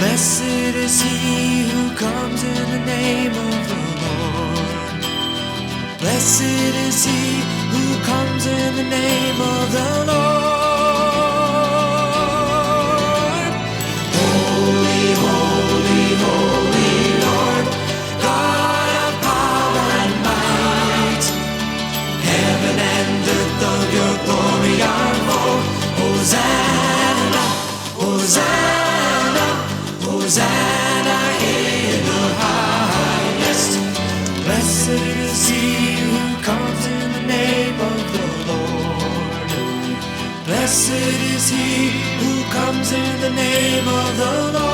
Blessed is he who comes in the name of the Lord. Blessed is he who comes in the name of the Lord. Holy, holy, holy Lord, God of power and might. Heaven and earth of your glory are full. Hosanna, Hosanna, Hosanna in the highest. Blessed is he who comes in the name of the Lord. Blessed is he who comes in the name of the Lord.